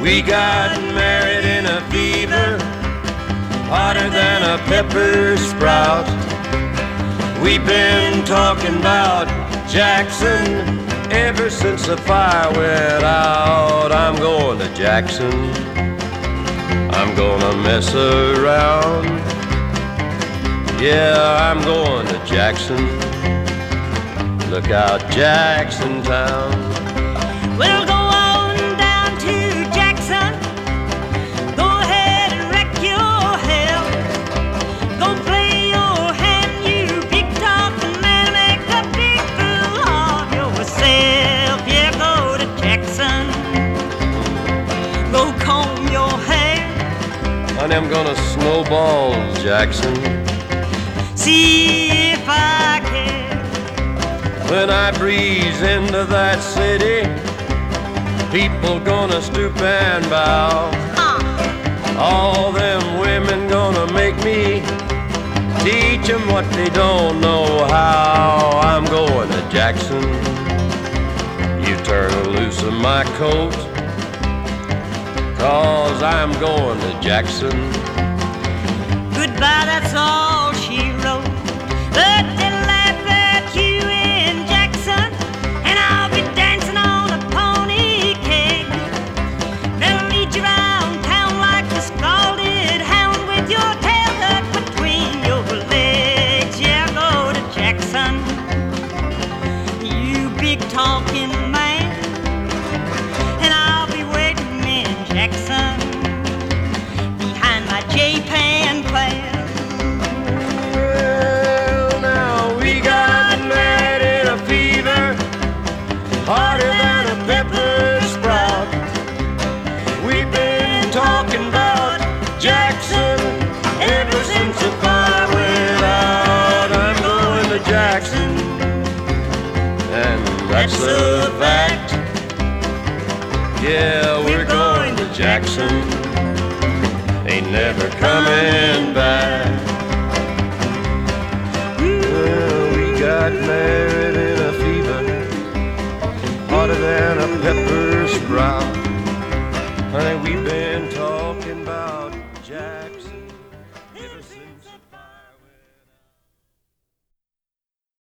We got married in a fever, hotter than a pepper sprout. We've been talking about Jackson ever since the fire went out. I'm going to Jackson, I'm gonna mess around. Yeah, I'm going to Jackson. Look out, Jackson Town. We'll go on down to Jackson. Go ahead and wreck your hell. Go play your hand, you big talking man. Make a big fool of yourself. Yeah, go to Jackson. Go comb your hair. Honey, I'm gonna snowball Jackson. See if I care. When I breeze into that city, people gonna stoop and bow. All them women gonna make me teach them what they don't know how. I'm going to Jackson. You turn loose of my coat, 'cause I'm going to Jackson. Goodbye, that's all she wrote. But they'll laugh at you in Jackson, and I'll be dancing on a pony keg. They'll lead you around town like a scalded hound with your tail tucked between your legs. Yeah, go to Jackson, you big talking man, and I'll be waiting in Jackson behind my J-Pan plan. Hotter than a pepper sprout. We've been talking about Jackson ever since the fire went out. I'm going to Jackson, and that's a fact. Yeah, we're going to Jackson, ain't never coming back. Well, we got married in a fever, hotter than a pepper sprout. Honey, we've been talking about